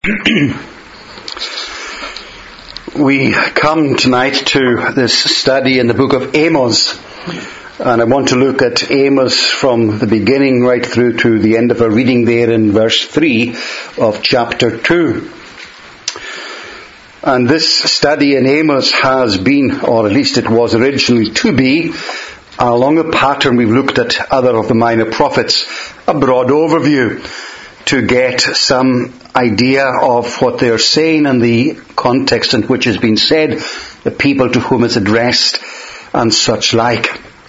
We come tonight to this study in the book of Amos, and I want to look at Amos from the beginning right through to the end of our reading there in verse 3 of chapter 2. And this study in Amos has been, or at least it was originally to be, along a pattern we've looked at other of the minor prophets, a broad overview to get some idea of what they're saying and the context in which it's been said, the people to whom it's addressed, and such like.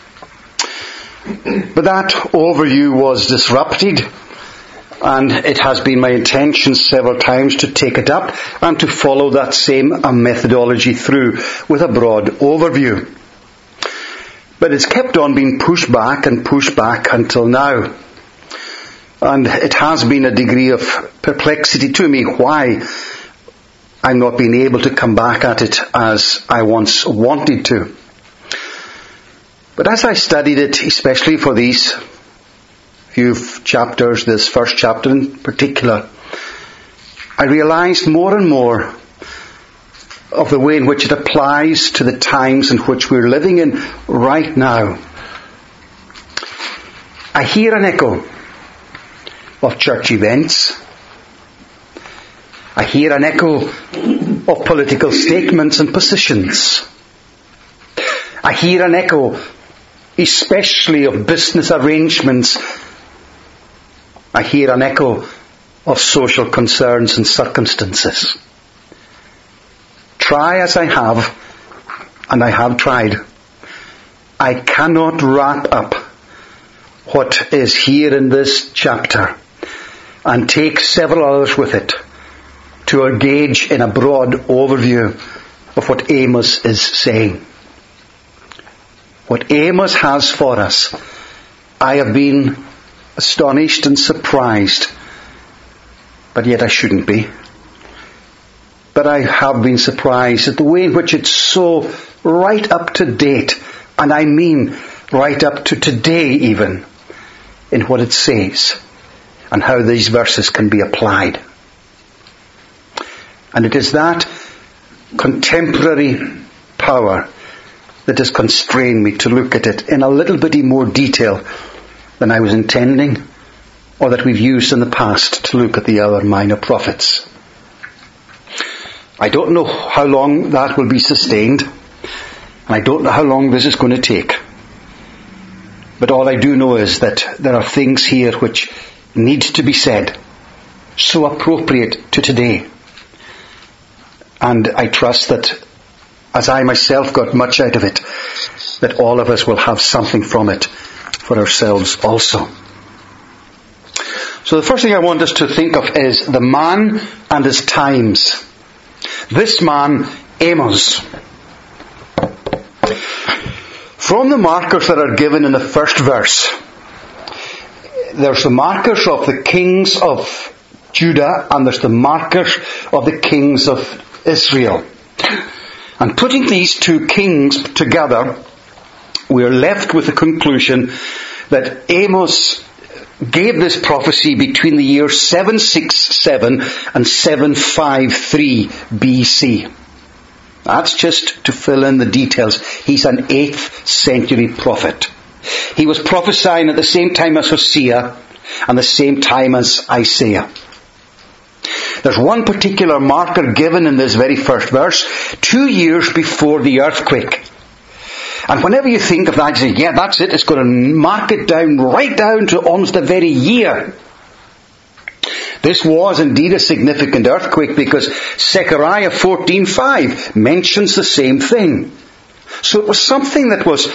But that overview was disrupted, and it has been my intention several times to take it up and to follow that same methodology through with a broad overview. But it's kept on being pushed back until now. And it has been a degree of perplexity to me why I'm not being able to come back at it as I once wanted to. But as I studied it, especially for these few chapters, this first chapter in particular, I realized more and more of the way in which it applies to the times in which we're living in right now. I hear an echo of church events. I hear an echo of political statements and positions. I hear an echo especially of business arrangements. I hear an echo of social concerns and circumstances. Try as I have, and I have tried, I cannot wrap up what is here in this chapter and take several others with it to engage in a broad overview of what Amos is saying. What Amos has for us, I have been astonished and surprised, but yet I shouldn't be. But I have been surprised at the way in which it's so right up to date, and I mean right up to today even, in what it says and how these verses can be applied. And it is that contemporary power that has constrained me to look at it in a little bit more detail than I was intending, or that we've used in the past to look at the other minor prophets. I don't know how long that will be sustained, and I don't know how long this is going to take. But all I do know is that there are things here which need to be said, so appropriate to today. And I trust that, as I myself got much out of it, that all of us will have something from it for ourselves also. So the first thing I want us to think of is the man and his times. This man, Amos. From the markers that are given in the first verse, there's the markers of the kings of Judah and there's the markers of the kings of Israel. And putting these two kings together, we are left with the conclusion that Amos gave this prophecy between the years 767 and 753 BC. That's just to fill in the details. He's an 8th century prophet. He was prophesying at the same time as Hosea and the same time as Isaiah. There's one particular marker given in this very first verse, 2 years before the earthquake. And whenever you think of that, you say, yeah, that's it. It's going to mark it down, right down to almost the very year. This was indeed a significant earthquake because Zechariah 14:5 mentions the same thing. So it was something that was,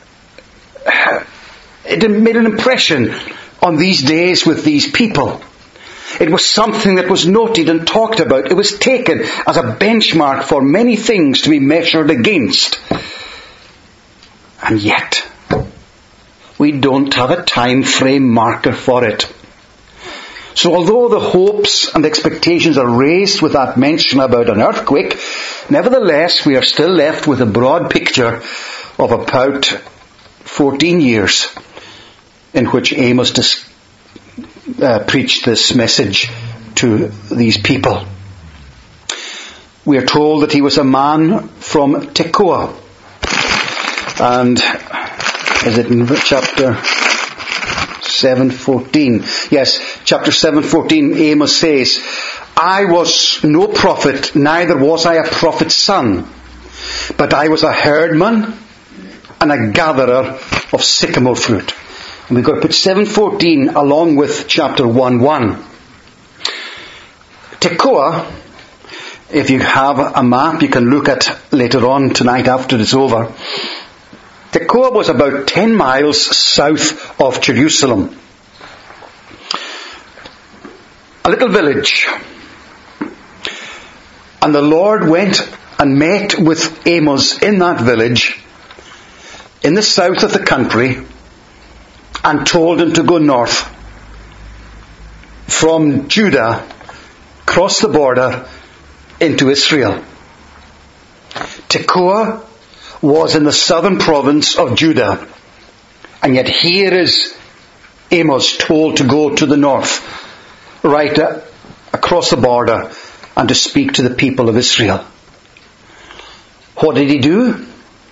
it made an impression on these days with these people. It was something that was noted and talked about. It was taken as a benchmark for many things to be measured against. And yet, we don't have a time frame marker for it. So although the hopes and expectations are raised with that mention about an earthquake, nevertheless we are still left with a broad picture of about 14 years in which Amos preached this message to these people. We are told that he was a man from Tekoa. And is it in chapter 7:14? Yes, chapter 7:14, Amos says, I was no prophet, neither was I a prophet's son, but I was a herdman and a gatherer of sycamore fruit. And we've got to put 7:14 along with chapter 1:1. Tekoa, if you have a map you can look at later on tonight after it's over. Tekoa was about 10 miles south of Jerusalem. A little village. And the Lord went and met with Amos in that village, in the south of the country, and told him to go north from Judah, cross the border into Israel. Tekoa was in the southern province of Judah, and yet here is Amos told to go to the north, right across the border, and to speak to the people of Israel. What did he do?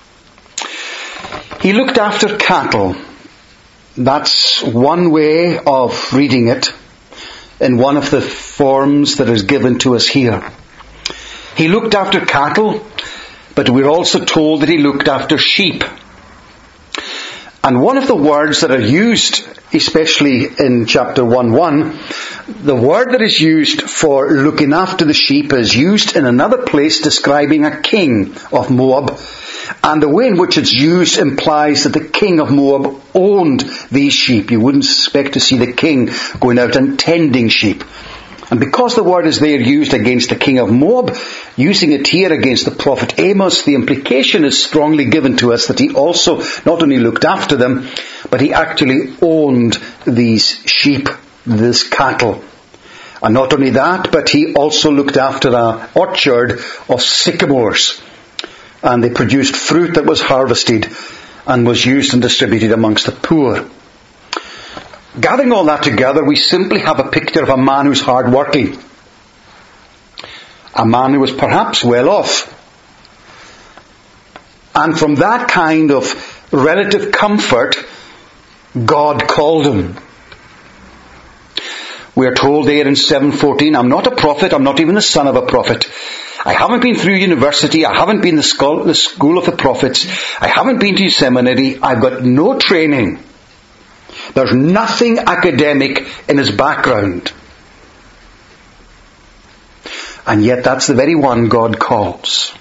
He looked after cattle. That's one way of reading it in one of the forms that is given to us here. He looked after cattle, but we're also told that he looked after sheep. And one of the words that are used, especially in chapter 1:1, the word that is used for looking after the sheep is used in another place describing a king of Moab. And the way in which it's used implies that the king of Moab owned these sheep. You wouldn't expect to see the king going out and tending sheep. And because the word is there used against the king of Moab, using it here against the prophet Amos, the implication is strongly given to us that he also not only looked after them, but he actually owned these sheep, this cattle. And not only that, but he also looked after an orchard of sycamores. And they produced fruit that was harvested and was used and distributed amongst the poor. Gathering all that together, we simply have a picture of a man who's hard working. A man who was perhaps well off. And from that kind of relative comfort, God called him. We are told there in 7:14, I'm not a prophet, I'm not even the son of a prophet. I haven't been through university, I haven't been in the school of the prophets, I haven't been to seminary, I've got no training. There's nothing academic in his background. And yet that's the very one God calls.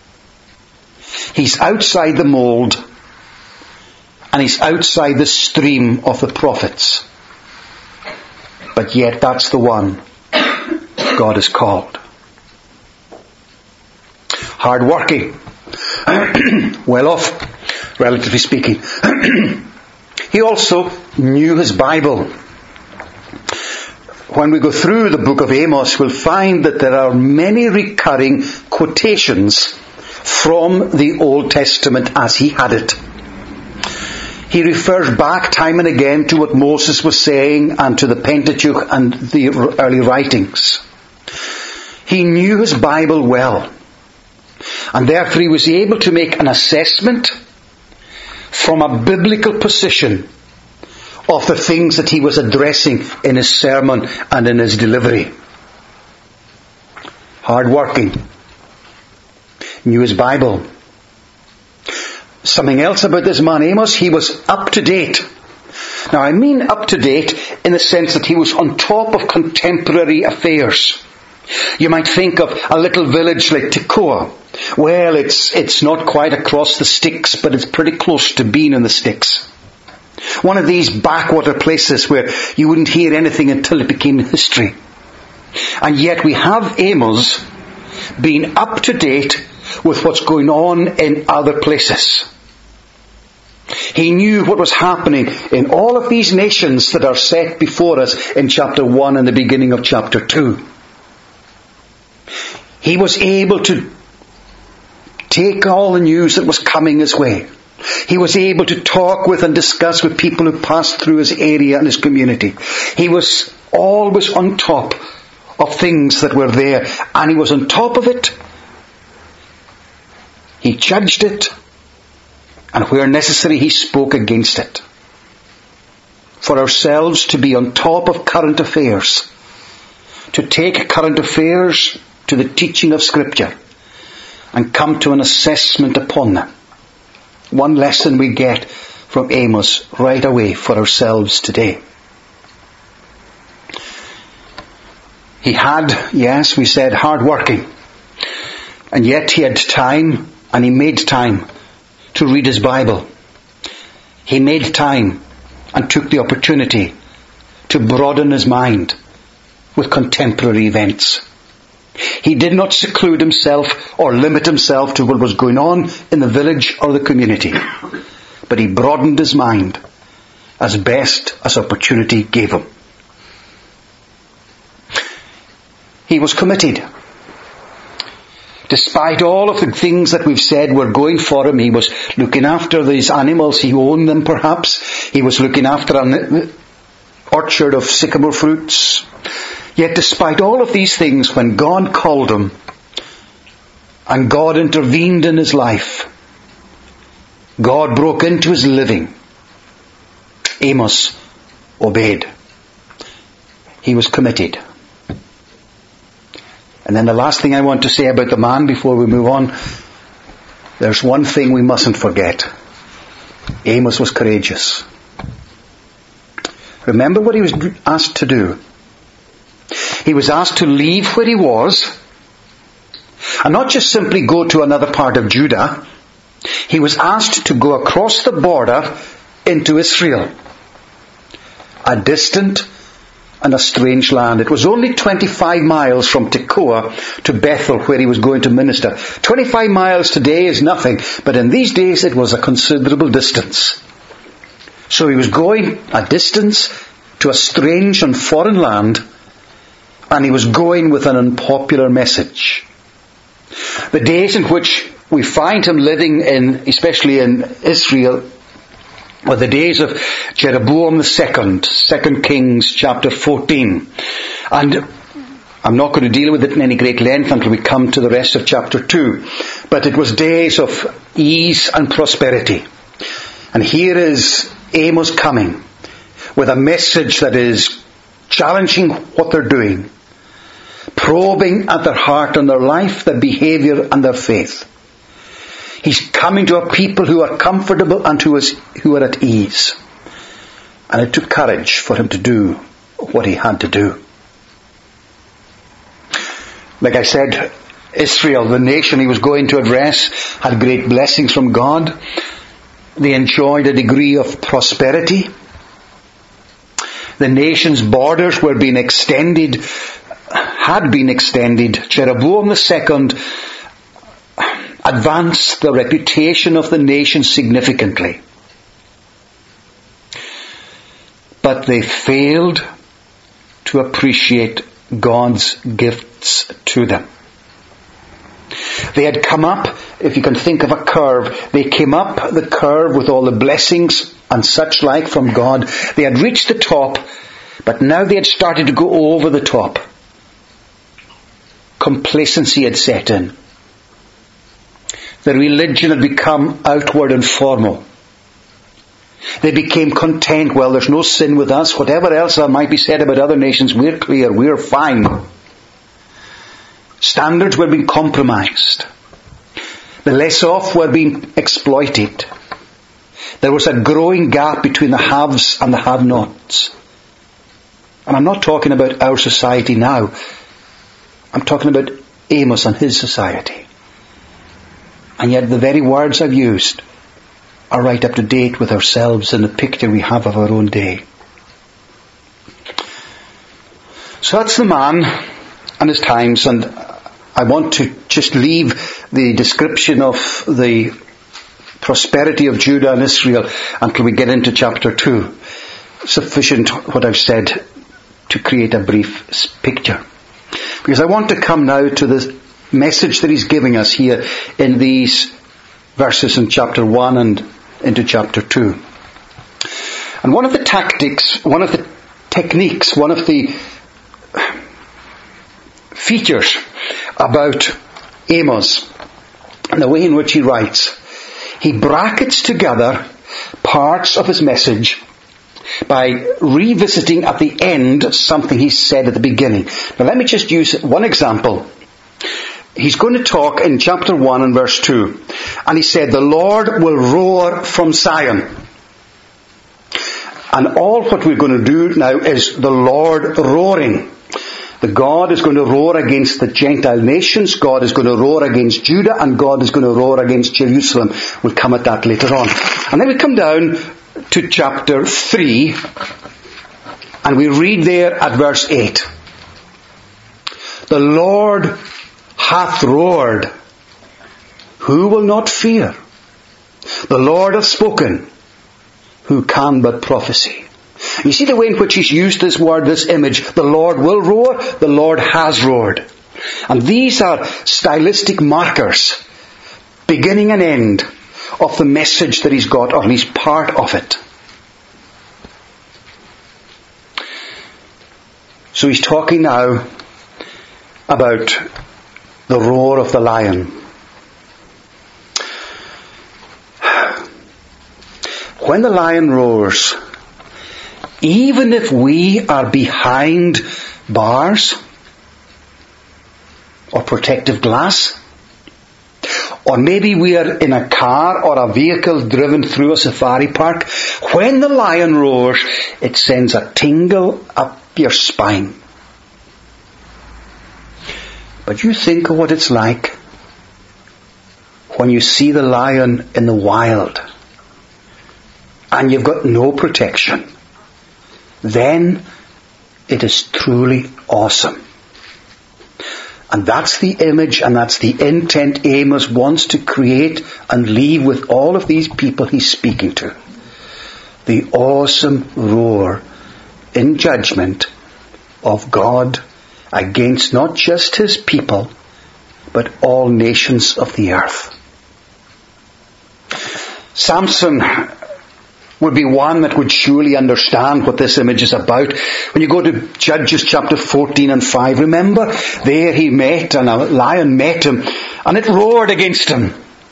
He's outside the mould, and he's outside the stream of the prophets. But yet that's the one God has called. Hard working. Well off, relatively speaking. He also knew his Bible. When we go through the book of Amos, we'll find that there are many recurring quotations from the Old Testament as he had it. He refers back time and again to what Moses was saying and to the Pentateuch and the early writings. He knew his Bible well, and therefore he was able to make an assessment from a biblical position of the things that he was addressing in his sermon and in his delivery. Hard working. Knew his Bible. Something else about this man Amos, he was up to date. Now I mean up to date in the sense that he was on top of contemporary affairs. You might think of a little village like Tekoa. Well, it's not quite across the sticks, but it's pretty close to being in the sticks. One of these backwater places where you wouldn't hear anything until it became history. And yet we have Amos being up to date with what's going on in other places. He knew what was happening in all of these nations that are set before us in chapter 1 and the beginning of chapter 2. He was able to take all the news that was coming his way. He was able to talk with and discuss with people who passed through his area and his community. He was always on top of things that were there, and he was on top of it. He judged it, and where necessary he spoke against it. For ourselves to be on top of current affairs, to take current affairs to the teaching of Scripture and come to an assessment upon them. One lesson we get from Amos right away for ourselves today. He had, yes, we said, hard working, and yet he had time, and he made time to read his Bible. He made time and took the opportunity to broaden his mind with contemporary events. He did not seclude himself or limit himself to what was going on in the village or the community, but he broadened his mind as best as opportunity gave him. He was committed. Despite all of the things that we've said were going for him, he was looking after these animals. He owned them perhaps. He was looking after an orchard of sycamore fruits. Yet despite all of these things, when God called him and God intervened in his life, God broke into his living, Amos obeyed. He was committed. And then the last thing I want to say about the man before we move on, there's one thing we mustn't forget. Amos was courageous. Remember what he was asked to do. He was asked to leave where he was, and not just simply go to another part of Judah. He was asked to go across the border into Israel, a distant and a strange land. It was only 25 miles from Tekoa to Bethel, where he was going to minister. 25 miles today is nothing, but in these days it was a considerable distance. So he was going a distance to a strange and foreign land, and he was going with an unpopular message. The days in which we find him living in, especially in Israel, were the days of Jeroboam II, 2 Kings chapter 14. And I'm not going to deal with it in any great length until we come to the rest of chapter 2. But it was days of ease and prosperity. And here is Amos coming with a message that is challenging what they're doing, probing at their heart and their life, their behaviour and their faith. He's coming to a people who are comfortable and who are at ease. And it took courage for him to do what he had to do. Like I said, Israel, the nation he was going to address, had great blessings from God. They enjoyed a degree of prosperity. The nation's borders were being extended, had been extended. Jeroboam II advanced the reputation of the nation significantly. But they failed to appreciate God's gifts to them. They had come up, if you can think of a curve, they came up the curve with all the blessings and such like from God. They had reached the top, but now they had started to go over the top. Complacency had set in. The religion had become outward and formal. They became content. Well, there's no sin with us. Whatever else that might be said about other nations, we're clear, we're fine. Standards were being compromised. The less off were being exploited. There was a growing gap between the haves and the have-nots. And I'm not talking about our society now. I'm talking about Amos and his society. And yet the very words I've used are right up to date with ourselves and the picture we have of our own day. So that's the man and his times, and I want to just leave the description of the prosperity of Judah and Israel until we get into chapter 2. Sufficient what I've said to create a brief picture. Because I want to come now to the message that he's giving us here in these verses in chapter 1 and into chapter 2. And one of the tactics, one of the techniques, one of the features about Amos and the way in which he writes. He brackets together parts of his message by revisiting at the end something he said at the beginning. Now let me just use one example. He's going to talk in chapter 1 and verse 2. And he said, the Lord will roar from Zion. And all what we're going to do now is the Lord roaring. The God is going to roar against the Gentile nations. God is going to roar against Judah. And God is going to roar against Jerusalem. We'll come at that later on. And then we come down to chapter 3. And we read there at verse 8. The Lord hath roared. Who will not fear? The Lord hath spoken. Who can but prophesy? You see the way in which he's used this word, this image. The Lord will roar. The Lord has roared. And these are stylistic markers, beginning and end, of the message that he's got, or at least part of it. So he's talking now about the roar of the lion. When the lion roars, even if we are behind bars or protective glass, or maybe we are in a car or a vehicle driven through a safari park, when the lion roars, it sends a tingle up your spine. But you think of what it's like when you see the lion in the wild and you've got no protection. Then it is truly awesome. And that's the image and that's the intent Amos wants to create and leave with all of these people he's speaking to. The awesome roar in judgment of God against not just his people, but all nations of the earth. Samson would be one that would surely understand what this image is about. When you go to Judges chapter 14 and 5, remember, there he met, and a lion met him, and it roared against him.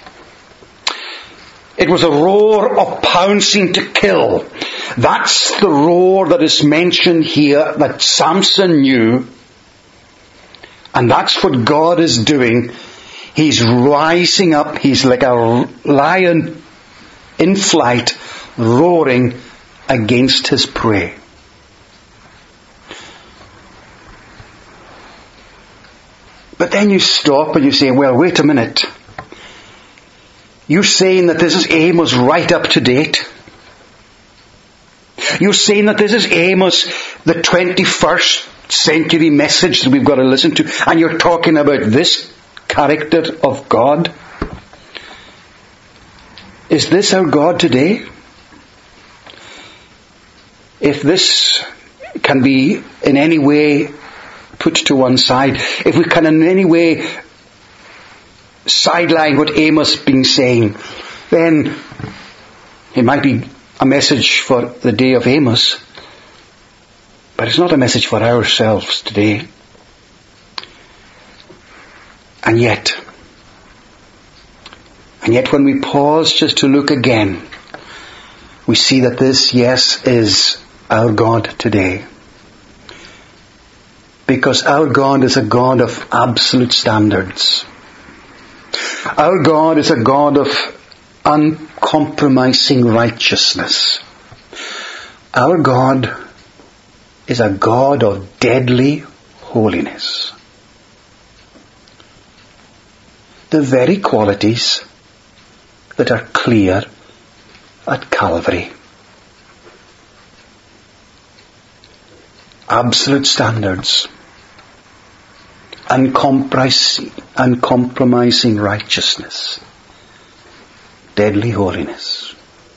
It was a roar of pouncing to kill. That's the roar that is mentioned here that Samson knew. And that's what God is doing. He's rising up. He's like a lion in flight, roaring against his prey. But then you stop and you say, well, wait a minute. You're saying that this is Amos right up to date? You're saying that this is Amos, the 21st century message that we've got to listen to, and you're talking about this character of God? Is this our God today? If this can be in any way put to one side, if we can in any way sideline what Amos has been saying, then it might be a message for the day of Amos, but it's not a message for ourselves today. And yet when we pause just to look again, we see that this, yes, is our God today. Because our God is a God of absolute standards. Our God is a God of uncompromising righteousness. Our God is a God of deadly holiness. The very qualities that are clear at Calvary. Absolute standards, uncompromising righteousness, deadly holiness.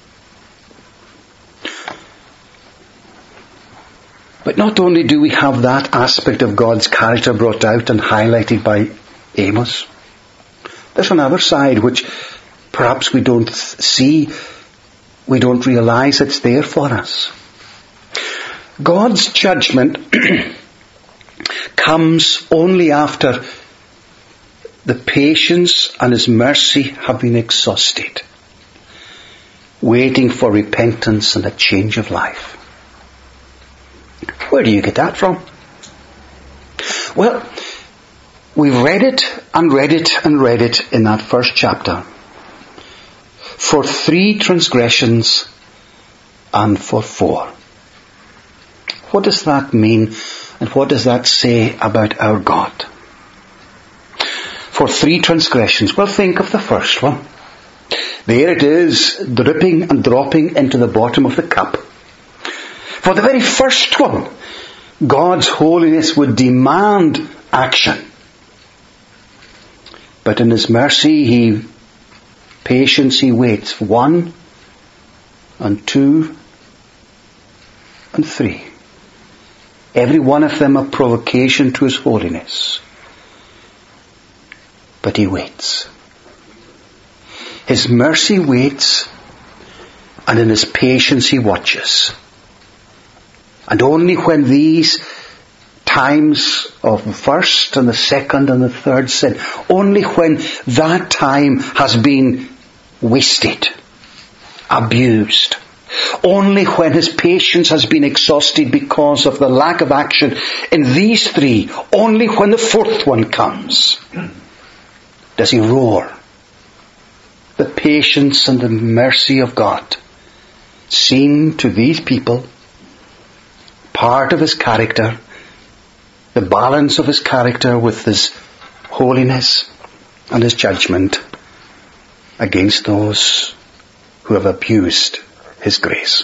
But not only do we have that aspect of God's character brought out and highlighted by Amos, there's another side which perhaps we don't see, we don't realize it's there for us. God's judgment comes only after the patience and His mercy have been exhausted, waiting for repentance and a change of life. Where do you get that from? Well, we've read it and read it and read it in that first chapter. For 3 transgressions and for 4. What does that mean, and what does that say about our God? For 3 transgressions. Well, think of the first one. There it is, dripping and dropping into the bottom of the cup. For the very first one, God's holiness would demand action. But in His mercy, patience, He waits. 1 and 2 and 3. Every one of them a provocation to His holiness. But He waits. His mercy waits, and in His patience He watches. And only when these times of the first and the second and the third sin, only when that time has been wasted, abused, only when His patience has been exhausted because of the lack of action in these 3, only when the 4th one comes, does He roar. The patience and the mercy of God seen to these people, part of His character, the balance of His character with His holiness and His judgment against those who have abused His grace.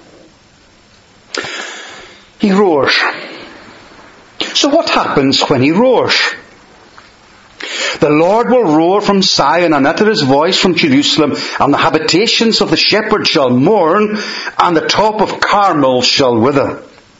He roars. So what happens when He roars? The Lord will roar from Zion and utter His voice from Jerusalem, and the habitations of the shepherd shall mourn, and the top of Carmel shall wither.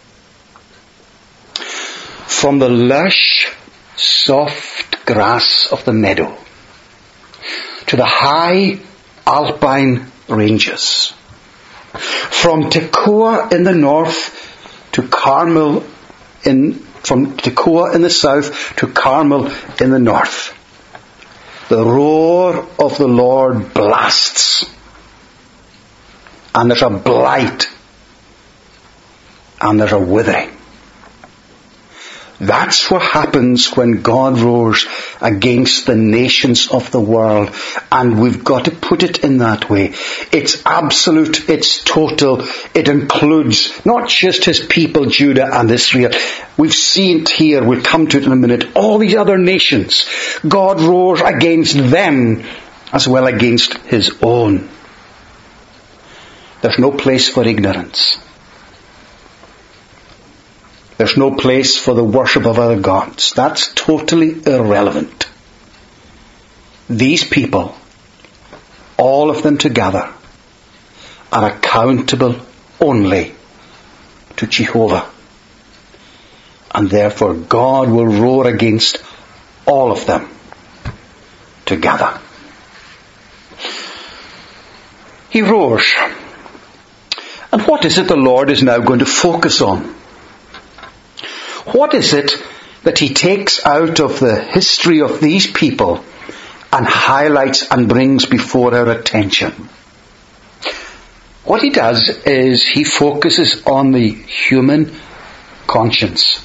From the lush, soft grass of the meadow to the high alpine ranges, from Tekoa in the north to Carmel from Tekoa in the south to Carmel in the north, the roar of the Lord blasts, and there's a blight, and there's a withering. That's what happens when God roars against the nations of the world. And we've got to put it in that way. It's absolute, it's total, it includes not just His people, Judah and Israel. We've seen it here, we'll come to it in a minute. All these other nations, God roars against them as well against His own. There's no place for ignorance. There's no place for the worship of other gods. That's totally irrelevant. These people, all of them together, are accountable only to Jehovah. And therefore God will roar against all of them together. He roars. And what is it the Lord is now going to focus on? What is it that He takes out of the history of these people and highlights and brings before our attention? What He does is He focuses on the human conscience.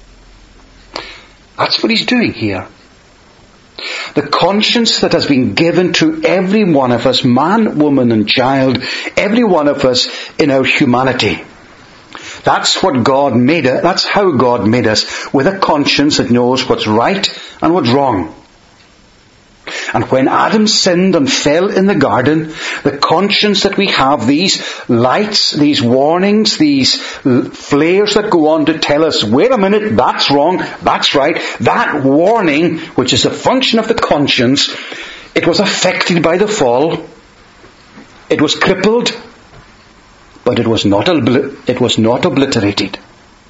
That's what He's doing here. The conscience that has been given to every one of us, man, woman and child, every one of us in our humanity. That's what God made us. That's how God made us, with a conscience that knows what's right and what's wrong. And when Adam sinned and fell in the garden, the conscience that we have, these lights, these warnings, these flares that go on to tell us, wait a minute, that's wrong, that's right, that warning, which is a function of the conscience, it was affected by the fall. It was crippled. But it was not obliterated.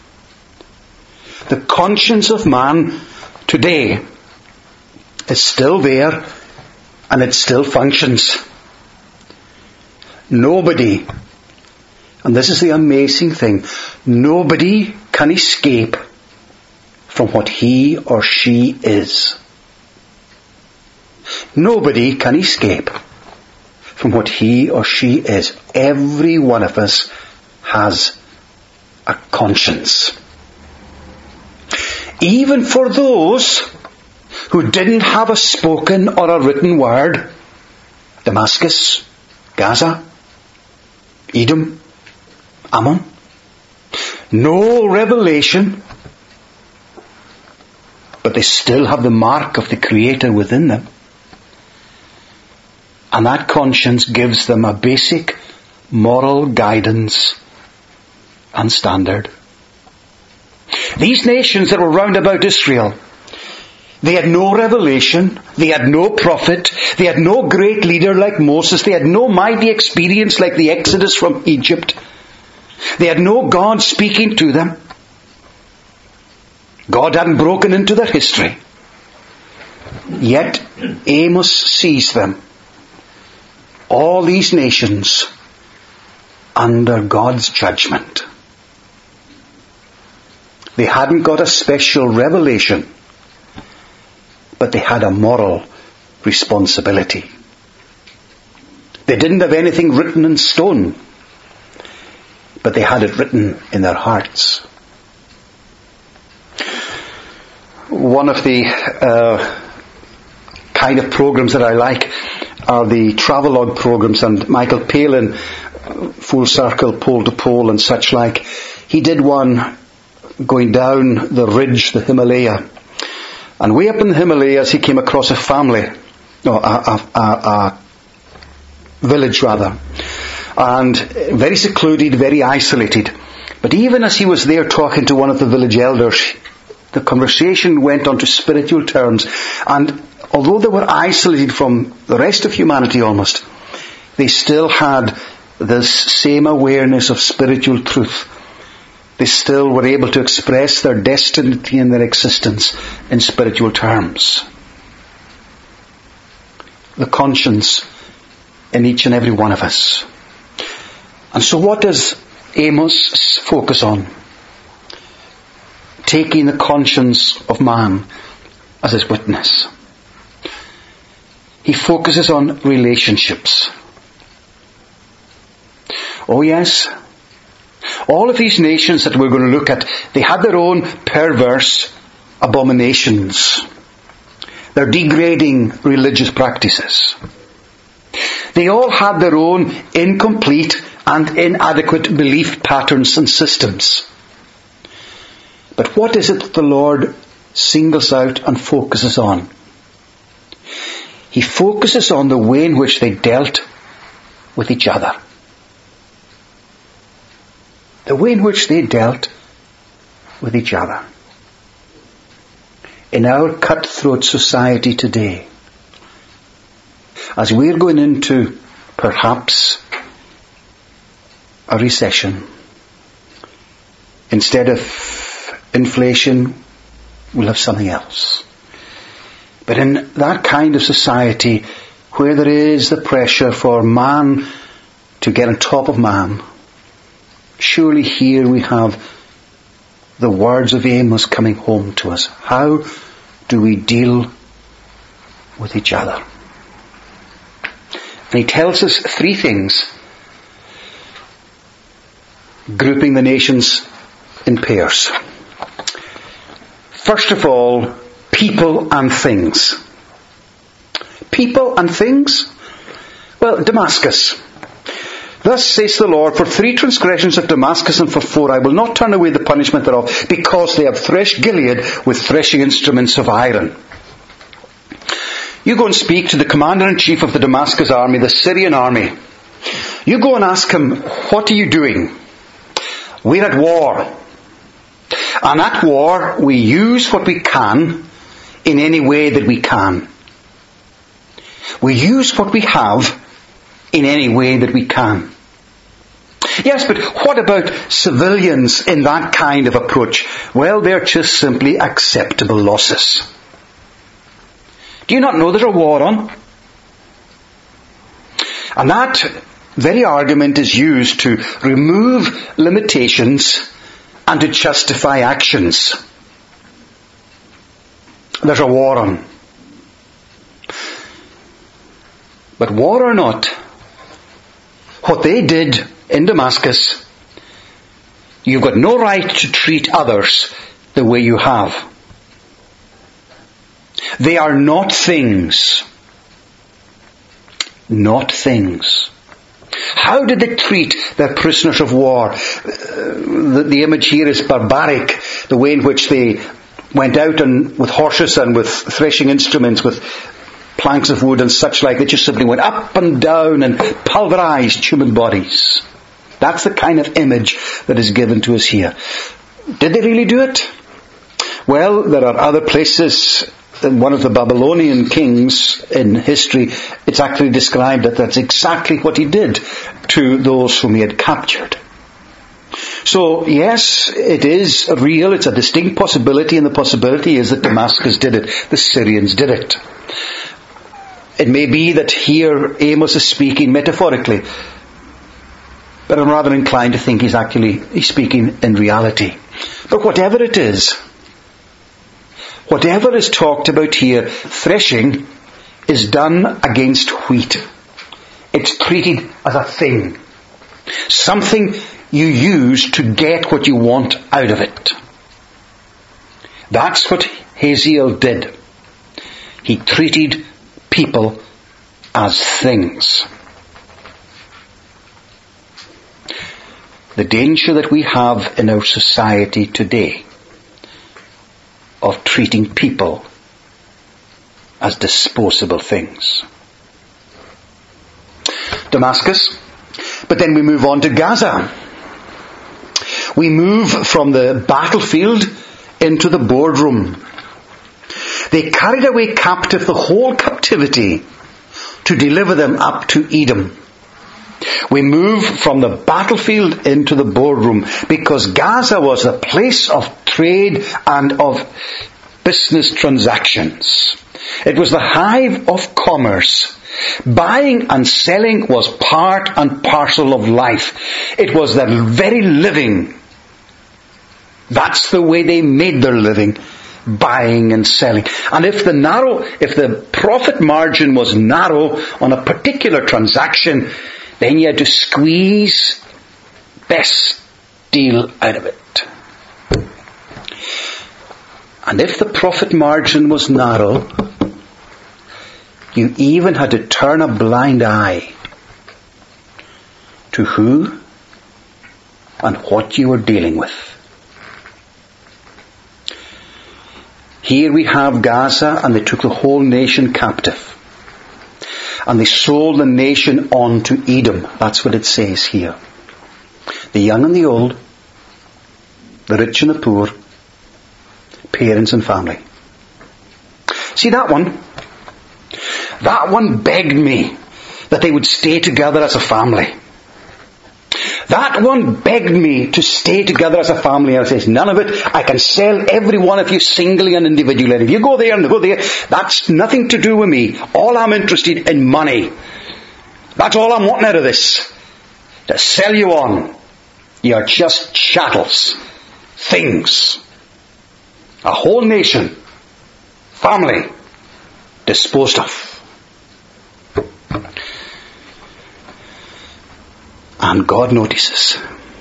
The conscience of man today is still there, and it still functions. Nobody, and this is the amazing thing, nobody can escape from what he or she is. Nobody can escape from what he or she is. Every one of us has a conscience. Even for those who didn't have a spoken or a written word, Damascus, Gaza, Edom, Ammon, no revelation, but they still have the mark of the Creator within them. And that conscience gives them a basic moral guidance and standard. These nations that were round about Israel, they had no revelation, they had no prophet, they had no great leader like Moses, they had no mighty experience like the Exodus from Egypt. They had no God speaking to them. God hadn't broken into their history. Yet Amos sees them, all these nations, under God's judgment. They hadn't got a special revelation, but they had a moral responsibility. They didn't have anything written in stone, but they had it written in their hearts. One of the kind of programs that I like are the travelogue programs, and Michael Palin, Full Circle, Pole to Pole and such like. He did one going down the ridge, the Himalaya. And way up in the Himalayas he came across a family, a village rather, and very secluded, very isolated. But even as he was there talking to one of the village elders, the conversation went on to spiritual terms, and although they were isolated from the rest of humanity almost, they still had this same awareness of spiritual truth. They still were able to express their destiny and their existence in spiritual terms. The conscience in each and every one of us. And so what does Amos focus on? Taking the conscience of man as his witness. He focuses on relationships. Oh yes, all of these nations that we're going to look at, they had their own perverse abominations. Their degrading religious practices. They all had their own incomplete and inadequate belief patterns and systems. But what is it that the Lord singles out and focuses on? He focuses on the way in which they dealt with each other. The way in which they dealt with each other. In our cutthroat society today, as we're going into perhaps a recession, instead of inflation, we'll have something else. But in that kind of society where there is the pressure for man to get on top of man, surely here we have the words of Amos coming home to us. How do we deal with each other? And he tells us three things, grouping the nations in pairs. First of all, people and things. People and things? Well, Damascus. Thus says the Lord, for 3 transgressions of Damascus, and for 4 I will not turn away the punishment thereof, because they have threshed Gilead with threshing instruments of iron. You go and speak to the commander-in-chief of the Damascus army, the Syrian army. You go and ask him, what are you doing? We're at war. And at war, we use what we can in any way that we can. We use what we have in any way that we can. Yes, but what about civilians in that kind of approach? Well, they're just simply acceptable losses. Do you not know there's a war on? And that very argument is used to remove limitations and to justify actions. there's a war on. But war or not, what they did in Damascus, you've got no right to treat others the way you have. They are not things. Not things. How did they treat their prisoners of war? The image here is barbaric. The way in which they went out and with horses and with threshing instruments, with planks of wood and such like. They just simply went up and down and pulverized human bodies. That's the kind of image that is given to us here. Did they really do it? Well, there are other places. In one of the Babylonian kings in history, it's actually described that that's exactly what he did to those whom he had captured. So, yes, it is real. It's a distinct possibility, and the possibility is that Damascus did it. The Syrians did it. It may be that here Amos is speaking metaphorically, but I'm rather inclined to think he's speaking in reality. But whatever it is, whatever is talked about here, threshing is done against wheat. It's treated as a thing. Something you use to get what you want out of it. That's what Hazael did. He treated people as things. The danger that we have in our society today of treating people as disposable things. Damascus. But then we move on to Gaza. We move from the battlefield into the boardroom. They carried away captive the whole captivity to deliver them up to Edom. We move from the battlefield into the boardroom because Gaza was a place of trade and of business transactions. It was the hive of commerce. Buying and selling was part and parcel of life. It was their very living. That's the way they made their living. Buying and selling. And if the profit margin was narrow on a particular transaction, then you had to squeeze best deal out of it. And if the profit margin was narrow, you even had to turn a blind eye to who and what you were dealing with. Here we have Gaza, and they took the whole nation captive. And they sold the nation on to Edom. That's what it says here. The young and the old, the rich and the poor, parents and family. See that one? That one begged me that they would stay together as a family. That one begged me to stay together as a family, and I says, none of it. I can sell every one of you singly and individually. If you go there and go there, that's nothing to do with me. All I'm interested in money. That's all I'm wanting out of this. To sell you on. You're just chattels. Things. A whole nation. Family. Disposed of. And God notices.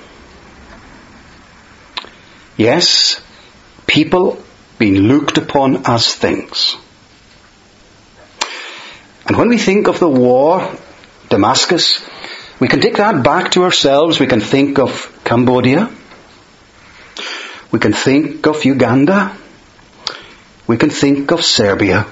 Yes, people being looked upon as things. And when we think of the war, Damascus, we can take that back to ourselves. We can think of Cambodia. We can think of Uganda. We can think of Serbia.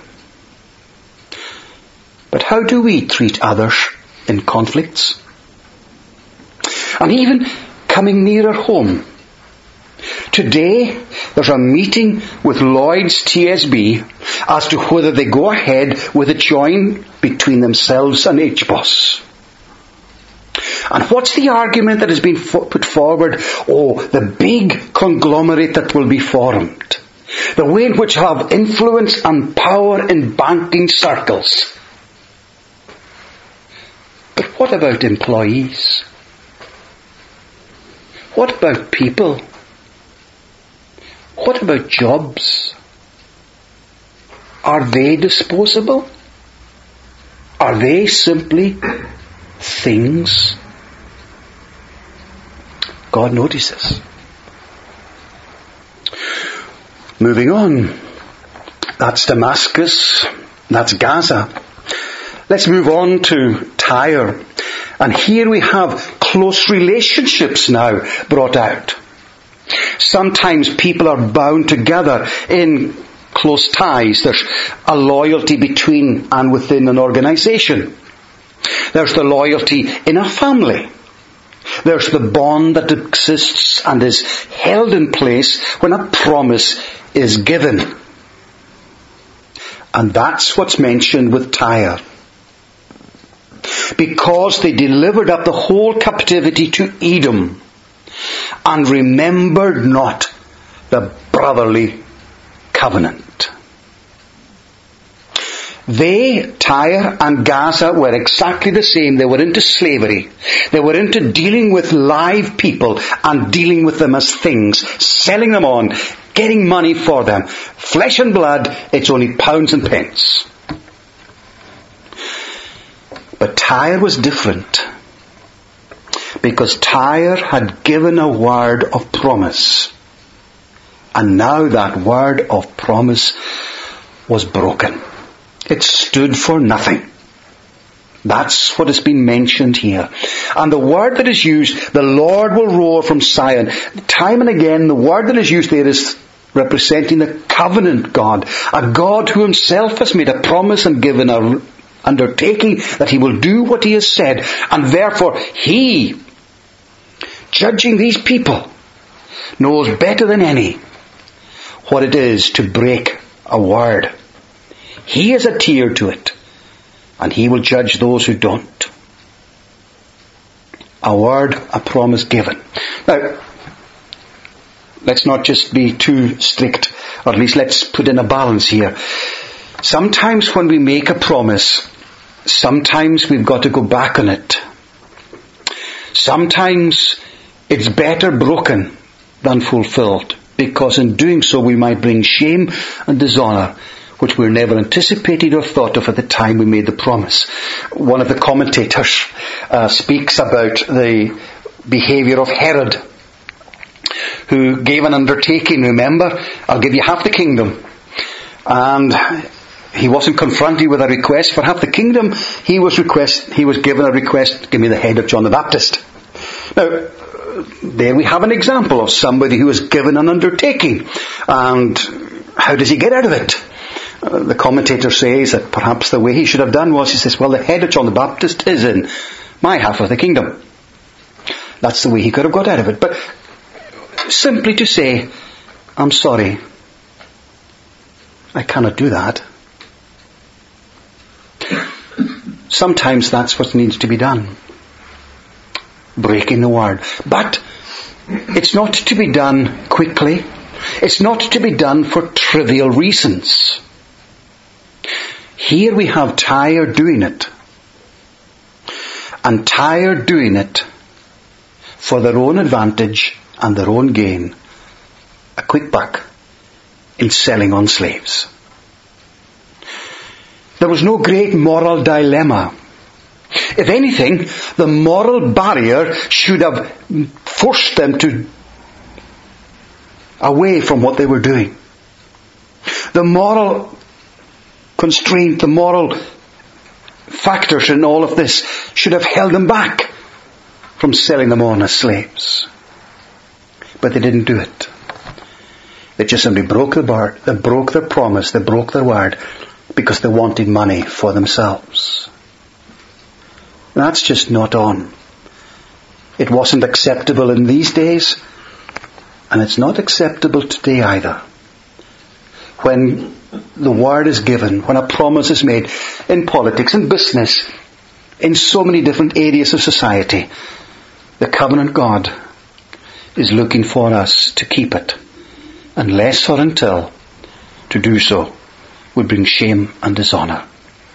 But how do we treat others in conflicts? And even coming nearer home. Today, there's a meeting with Lloyd's TSB as to whether they go ahead with a join between themselves and HBOS. And what's the argument that has been put forward? Oh, the big conglomerate that will be formed. The way in which have influence and power in banking circles. But what about employees? What about people? What about jobs? Are they disposable? Are they simply things? God notices. Moving on. That's Damascus. That's Gaza. Let's move on to Tyre. And here we have close relationships now brought out. Sometimes people are bound together in close ties. There's a loyalty between and within an organization. There's the loyalty in a family. There's the bond that exists and is held in place when a promise is given. And that's what's mentioned with Tyre. Because they delivered up the whole captivity to Edom and remembered not the brotherly covenant. They, Tyre and Gaza, were exactly the same. They were into slavery. They were into dealing with live people and dealing with them as things, selling them on, getting money for them. Flesh and blood, it's only pounds and pence. But Tyre was different, because Tyre had given a word of promise. And now that word of promise was broken. It stood for nothing. That's what has been mentioned here. And the word that is used, the Lord will roar from Zion. Time and again, the word that is used there is representing the covenant God. A God who himself has made a promise and given a undertaking that he will do what he has said. And therefore, he, judging these people, knows better than any what it is to break a word. He has adhered to it, and he will judge those who don't. A word, a promise given. Now, let's not just be too strict, or at least let's put in a balance here. Sometimes when we make a promise, sometimes we've got to go back on it. Sometimes it's better broken than fulfilled, because in doing so we might bring shame and dishonour, which we never anticipated or thought of at the time we made the promise. One of the commentators speaks about the behaviour of Herod, who gave an undertaking. Remember, I'll give you half the kingdom. And he wasn't confronted with a request for half the kingdom. He was given a request, give me the head of John the Baptist. Now, there we have an example of somebody who was given an undertaking. And how does he get out of it? The commentator says that perhaps the way he should have done was, he says, well, the head of John the Baptist is in my half of the kingdom. That's the way he could have got out of it. But simply to say, I'm sorry, I cannot do that. Sometimes that's what needs to be done. Breaking the word. But it's not to be done quickly. It's not to be done for trivial reasons. Here we have Tyre doing it. And Tyre doing it for their own advantage and their own gain. A quick buck in selling on slaves. There was no great moral dilemma. If anything, the moral barrier should have forced them away from what they were doing. The moral constraint, the moral factors in all of this should have held them back from selling them on as slaves. But they didn't do it. They just simply broke the word, they broke their promise, they broke their word because they wanted money for themselves. That's just not on. It wasn't acceptable in these days, and it's not acceptable today either. When the word is given, when a promise is made in politics, in business, in so many different areas of society, the covenant God is looking for us to keep it, unless or until to do so would bring shame and dishonour.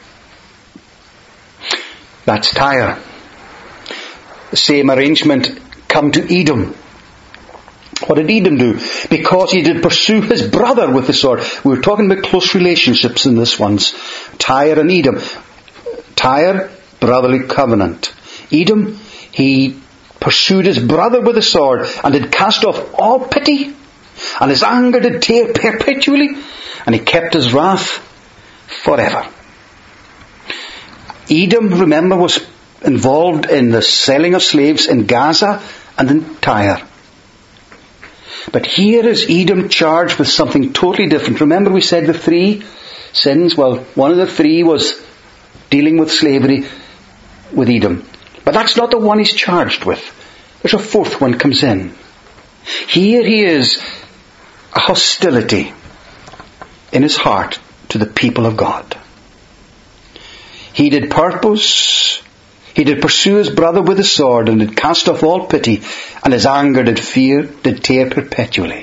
That's Tyre. The same arrangement come to Edom. What did Edom do? Because he did pursue his brother with the sword. We were talking about close relationships in this one's. Tyre and Edom. Tyre, brotherly covenant. Edom, he pursued his brother with the sword and did cast off all pity, and his anger did tear perpetually, and he kept his wrath forever. Edom, remember, was involved in the selling of slaves in Gaza and in Tyre. But here is Edom charged with something totally different. Remember we said the three sins? Well, one of the three was dealing with slavery with Edom. But that's not the one he's charged with. There's a fourth one comes in. Here he is, a hostility in his heart to the people of God. He did purpose, he did pursue his brother with a sword, and did cast off all pity, and his anger did tear perpetually.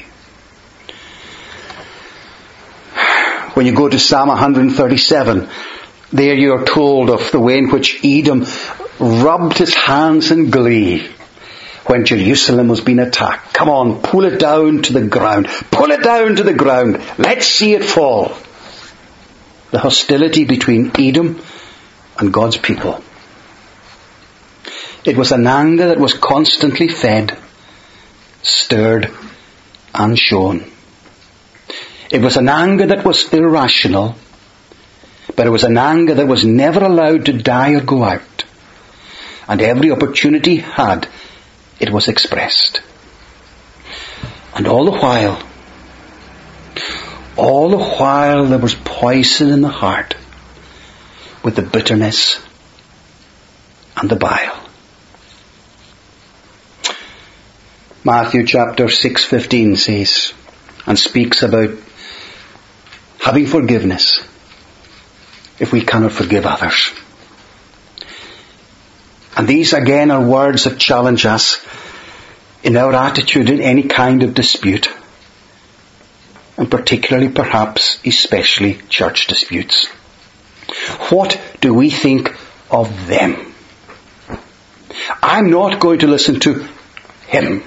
When you go to Psalm 137, there you are told of the way in which Edom rubbed his hands in glee when Jerusalem was being attacked. Come on, pull it down to the ground. Pull it down to the ground. Let's see it fall. The hostility between Edom and God's people. It was an anger that was constantly fed, stirred, and shown. It was an anger that was irrational, but it was an anger that was never allowed to die or go out. And every opportunity had, it was expressed. And all the while there was poison in the heart with the bitterness and the bile. Matthew chapter 6:15 says, and speaks about having forgiveness if we cannot forgive others. And these again are words that challenge us in our attitude in any kind of dispute, and particularly perhaps especially church disputes. What do we think of them? I'm not going to listen to him.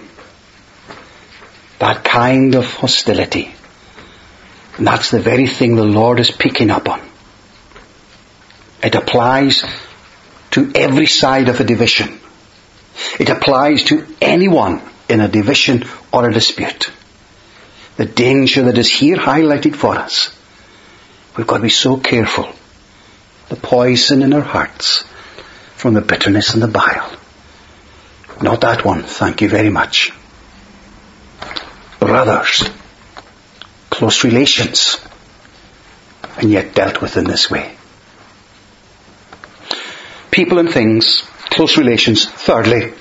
That kind of hostility. And that's the very thing the Lord is picking up on. It applies to every side of a division. It applies to anyone in a division or a dispute. The danger that is here highlighted for us. We've got to be so careful. The poison in our hearts from the bitterness and the bile. Not that one, thank you very much. Brothers, close relations, and yet dealt with in this way. People and things, close relations. Thirdly,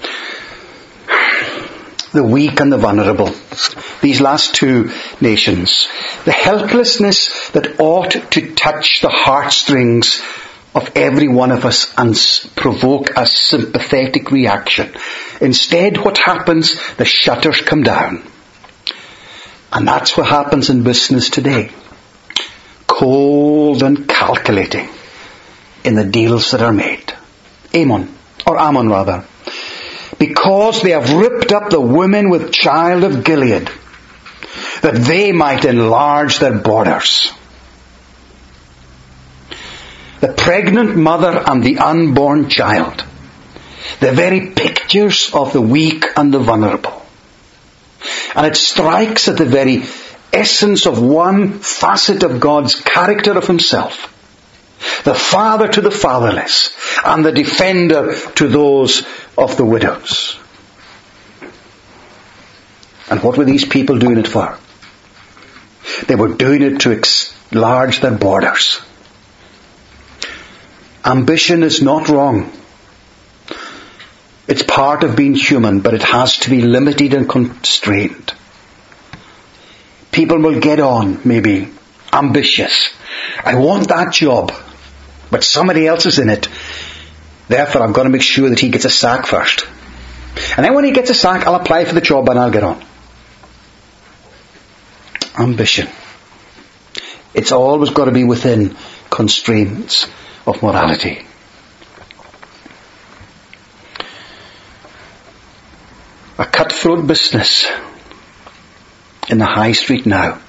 the weak and the vulnerable. These last two nations. The helplessness that ought to touch the heartstrings of every one of us and provoke a sympathetic reaction. Instead, what happens? The shutters come down. And that's what happens in business today. Cold and calculating in the deals that are made. Ammon rather. Because they have ripped up the women with child of Gilead, that they might enlarge their borders. The pregnant mother and the unborn child. The very pictures of the weak and the vulnerable. And it strikes at the very essence of one facet of God's character of himself. The father to the fatherless, and the defender to those of the widows. And what were these people doing it for? They were doing it to enlarge their borders. Ambition is not wrong. It's part of being human, but it has to be limited and constrained. People will get on, maybe, ambitious. I want that job, but somebody else is in it. Therefore, I've got to make sure that he gets a sack first. And then when he gets a sack, I'll apply for the job and I'll get on. Ambition. It's always got to be within constraints of morality. A cutthroat business in the high street now.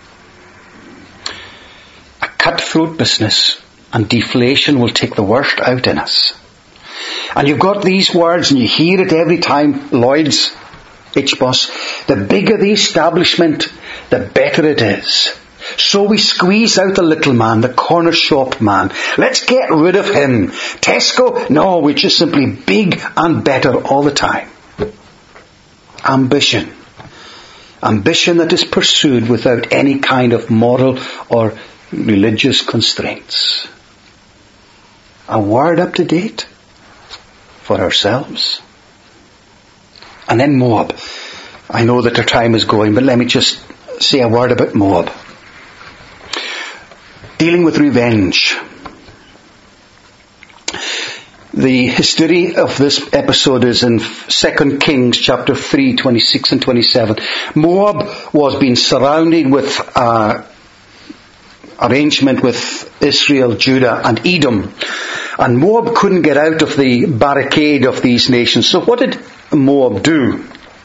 A cutthroat business, and deflation will take the worst out in us. And you've got these words, and you hear it every time, Lloyd's, HBOS, the bigger the establishment, the better it is. So we squeeze out the little man, the corner shop man. Let's get rid of him. Tesco? No, we're just simply big and better all the time. Ambition. Ambition that is pursued without any kind of moral or religious constraints. A word up to date for ourselves. And then Moab. I know that our time is going, but let me just say a word about Moab. Dealing with revenge. The history of this episode is in 2 Kings chapter 3, 26 and 27. Moab was being surrounded with arrangement with Israel, Judah and Edom. And Moab couldn't get out of the barricade of these nations. So what did Moab do?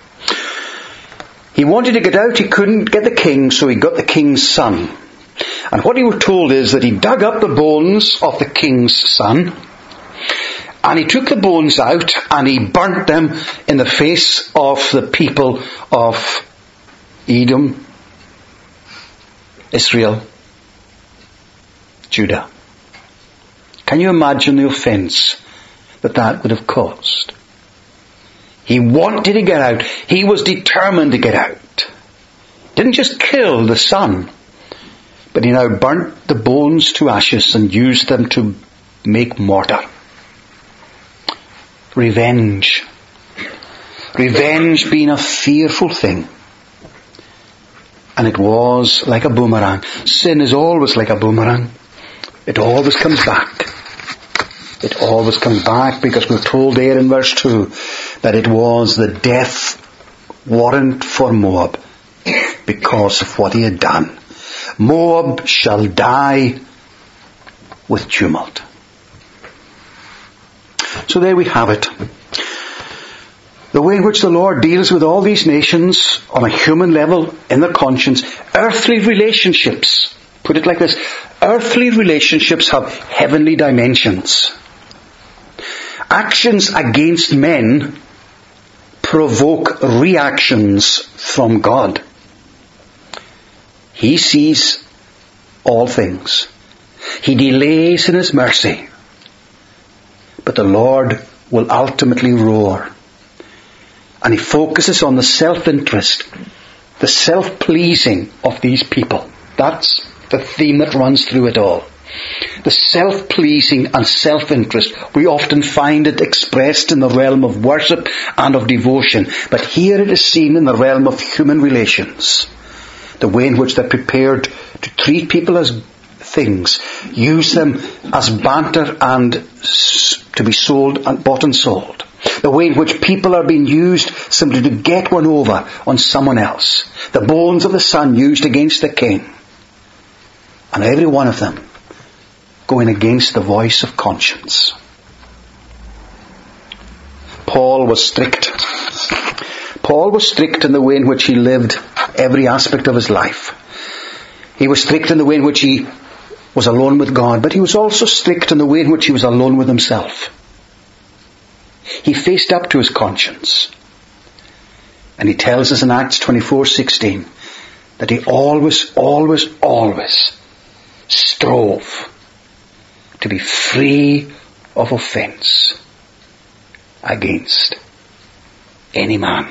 He wanted to get out, he couldn't get the king, so he got the king's son. And what he was told is that he dug up the bones of the king's son, and he took the bones out and he burnt them in the face of the people of Edom, Israel, Judah. Can you imagine the offence that would have caused? He wanted to get out. He was determined to get out. Didn't just kill the son, but he now burnt the bones to ashes and used them to make mortar. Revenge. Revenge being a fearful thing. And it was like a boomerang. Sin is always like a boomerang. It always comes back. It always comes back, because we're told there in verse 2 that it was the death warrant for Moab because of what he had done. Moab shall die with tumult. So there we have it. The way in which the Lord deals with all these nations on a human level, in their conscience. Earthly relationships. Put it like this. Earthly relationships have heavenly dimensions. Actions against men provoke reactions from God. He sees all things. He delays in His mercy. But the Lord will ultimately roar. And He focuses on the self-interest, the self-pleasing of these people. That's the theme that runs through it all. The self-pleasing and self-interest. We often find it expressed in the realm of worship and of devotion. But here it is seen in the realm of human relations. The way in which they're prepared to treat people as things, use them as banter and to be sold and bought and sold. The way in which people are being used simply to get one over on someone else. The bones of the son used against the king. And every one of them going against the voice of conscience. Paul was strict. Paul was strict in the way in which he lived every aspect of his life. He was strict in the way in which he was alone with God, but he was also strict in the way in which he was alone with himself. He faced up to his conscience. And he tells us in Acts 24:16 that he always strove to be free of offence against any man.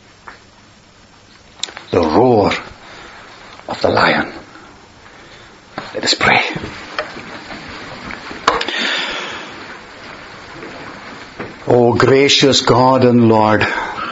The roar of the lion. Let us pray. O gracious God and Lord,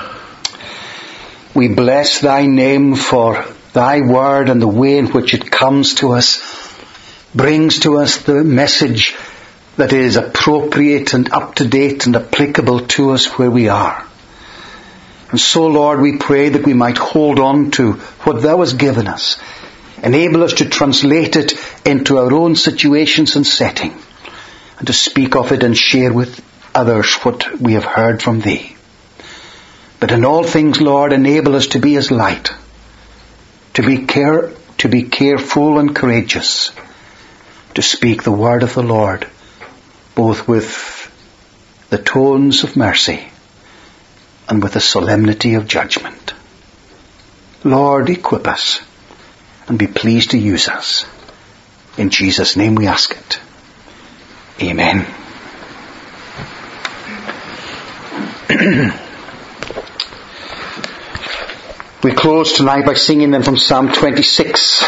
we bless Thy name for Thy word and the way in which it comes to us, brings to us the message that is appropriate and up to date and applicable to us where we are. And so, Lord, we pray that we might hold on to what Thou hast given us. Enable us to translate it into our own situations and setting, and to speak of it and share with others what we have heard from Thee. But in all things, Lord, enable us to be as light, to be careful and courageous, to speak the word of the Lord, both with the tones of mercy and with the solemnity of judgment. Lord, equip us and be pleased to use us. In Jesus' name we ask it. Amen. We close tonight by singing them from Psalm 26.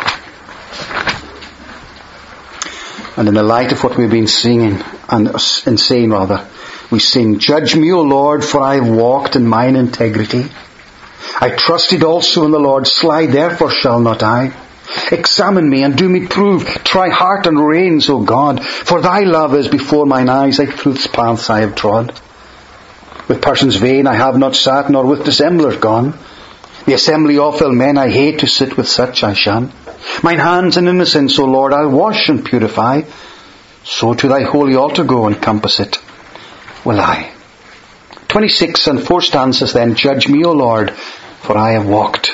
And in the light of what we've been singing, and saying rather, we sing, Judge me, O Lord, for I have walked in mine integrity. I trusted also in the Lord, slide therefore shall not I. Examine me and do me prove, try heart and reins, O God, for thy love is before mine eyes, thy truth's paths I have trod. With persons vain I have not sat, nor with dissemblers gone. The assembly of ill men I hate, to sit with such I shun. Mine hands in innocence, O Lord, I'll wash and purify. So to thy holy altar go and compass it will I. 26 and 4 stanzas then. Judge me, O Lord, for I have walked